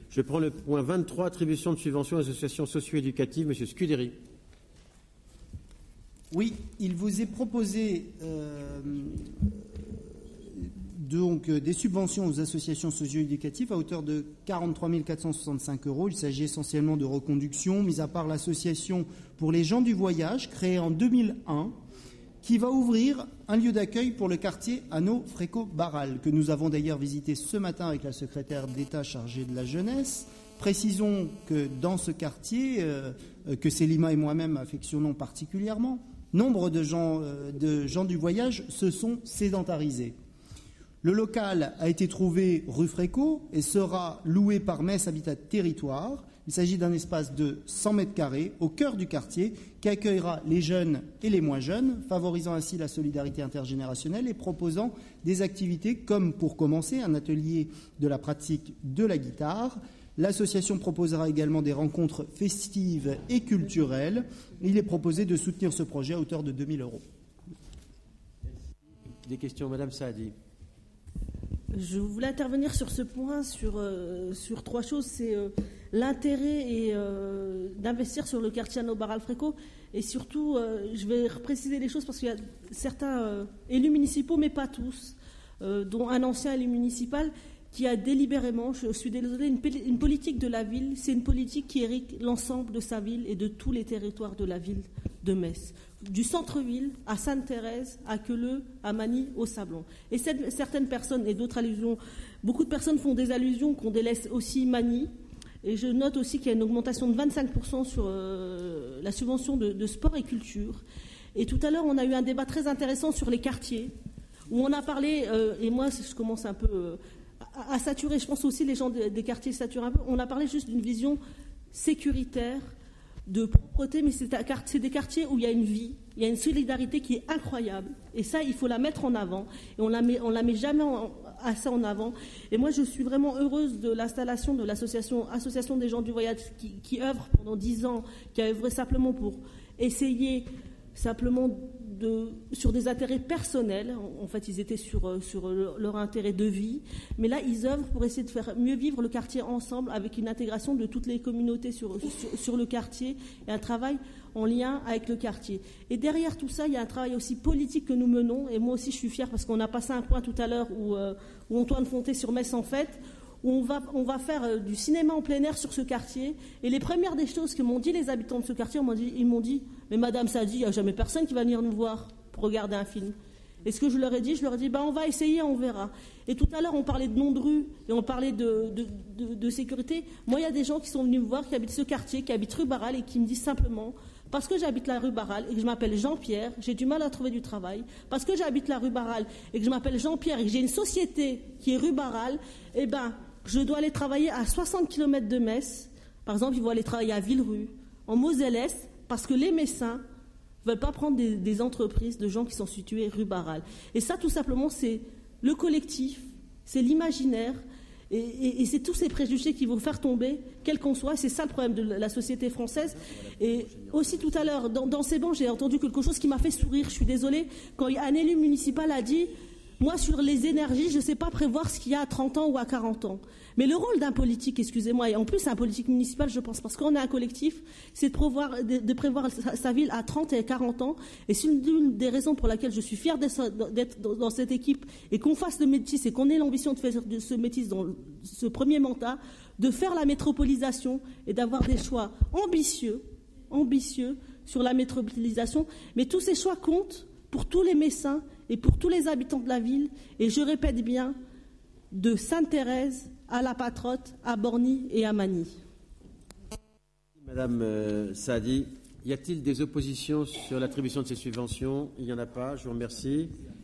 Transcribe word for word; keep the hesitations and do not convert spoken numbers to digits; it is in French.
Je prends le point vingt-trois, attribution de subventions aux associations socio-éducatives. Monsieur Scuderi. Oui, il vous est proposé euh, donc des subventions aux associations socio-éducatives à hauteur de quarante-trois mille quatre cent soixante-cinq euros. Il s'agit essentiellement de reconduction, mis à part l'association pour les gens du voyage, créée en deux mille un, qui va ouvrir un lieu d'accueil pour le quartier Hanau-Fréco-Barral, que nous avons d'ailleurs visité ce matin avec la secrétaire d'État chargée de la jeunesse. Précisons que dans ce quartier, euh, que Célima et moi-même affectionnons particulièrement, nombre de gens, euh, de gens du voyage se sont sédentarisés. Le local a été trouvé rue Fréco et sera loué par Metz Habitat Territoire. Il s'agit d'un espace de cent mètres carrés au cœur du quartier qui accueillera les jeunes et les moins jeunes, favorisant ainsi la solidarité intergénérationnelle et proposant des activités comme, pour commencer, un atelier de la pratique de la guitare. L'association proposera également des rencontres festives et culturelles. Il est proposé de soutenir ce projet à hauteur de deux mille euros. Des questions, Madame Saadi. Je voulais intervenir sur ce point, sur, euh, sur trois choses. C'est euh, l'intérêt et, euh, d'investir sur le quartier Hanau-Barral-Fréco. Et surtout, euh, je vais préciser les choses parce qu'il y a certains euh, élus municipaux, mais pas tous, euh, dont un ancien élu municipal, qui a délibérément, je suis désolée, une, une politique de la ville. C'est une politique qui hérite l'ensemble de sa ville et de tous les territoires de la ville de Metz. Du centre-ville à Sainte-Thérèse, à Queuleux, à Magny, au Sablon. Et cette, certaines personnes, et d'autres allusions, beaucoup de personnes font des allusions qu'on délaisse aussi Magny. Et je note aussi qu'il y a une augmentation de vingt-cinq pour cent sur euh, la subvention de, de sport et culture. Et tout à l'heure, on a eu un débat très intéressant sur les quartiers, où on a parlé, euh, et moi je commence un peu euh, à, à saturer, je pense aussi les gens des, des quartiers saturent un peu, on a parlé juste d'une vision sécuritaire, de propreté, mais c'est des quartiers où il y a une vie, il y a une solidarité qui est incroyable. Et ça, il faut la mettre en avant. Et on la met, on la met jamais en, assez en avant. Et moi, je suis vraiment heureuse de l'installation de l'association Association des gens du voyage qui, qui œuvre pendant dix ans, qui a œuvré simplement pour essayer simplement de, sur des intérêts personnels. En, en fait, ils étaient sur, sur leur, leur intérêt de vie. Mais là, ils œuvrent pour essayer de faire mieux vivre le quartier ensemble avec une intégration de toutes les communautés sur, sur, sur le quartier et un travail en lien avec le quartier. Et derrière tout ça, il y a un travail aussi politique que nous menons. Et moi aussi, je suis fière parce qu'on a passé un point tout à l'heure où, euh, où Antoine Fonté sur Metz en fait, où on va, on va faire euh, du cinéma en plein air sur ce quartier. Et les premières des choses que m'ont dit les habitants de ce quartier, m'ont dit, ils m'ont dit « Mais Madame Saadi, il n'y a jamais personne qui va venir nous voir pour regarder un film. » Et ce que je leur ai dit, je leur ai dit bah, « On va essayer, on verra. » Et tout à l'heure, on parlait de nom de rue et on parlait de, de, de, de sécurité. Moi, il y a des gens qui sont venus me voir, qui habitent ce quartier, qui habitent rue Barral et qui me disent simplement « Parce que j'habite la rue Barral et que je m'appelle Jean-Pierre, j'ai du mal à trouver du travail. Parce que j'habite la rue Barral et que je m'appelle Jean-Pierre et que j'ai une société qui est rue Barral, eh ben, je dois aller travailler à soixante kilomètres de Metz. Par exemple, ils vont aller travailler à Villerue, en Moselle-Est, parce que les Messins ne veulent pas prendre des, des entreprises de gens qui sont situés rue Barral. » Et ça, tout simplement, c'est le collectif, c'est l'imaginaire, et, et, et c'est tous ces préjugés qui vont faire tomber, quel qu'on soit. C'est ça le problème de la société française. Et aussi, tout à l'heure, dans, dans ces bancs, j'ai entendu quelque chose qui m'a fait sourire. Je suis désolée. Quand un élu municipal a dit « Moi, sur les énergies, je ne sais pas prévoir ce qu'il y a à trente ans ou à quarante ans. » Mais le rôle d'un politique, excusez-moi, et en plus un politique municipal, je pense, parce qu'on est un collectif, c'est de prévoir, de, de prévoir sa, sa ville à trente et à quarante ans. Et c'est une des raisons pour laquelle je suis fière d'être dans cette équipe et qu'on fasse le métis et qu'on ait l'ambition de faire de ce métis dans ce premier mandat, de faire la métropolisation et d'avoir des choix ambitieux, ambitieux sur la métropolisation. Mais tous ces choix comptent pour tous les Messins et pour tous les habitants de la ville. Et je répète bien, de Sainte-Thérèse à La Patrotte, à Borny et à Magny. Madame euh, Saadi, y a-t-il des oppositions sur l'attribution de ces subventions? Il n'y en a pas, je vous remercie.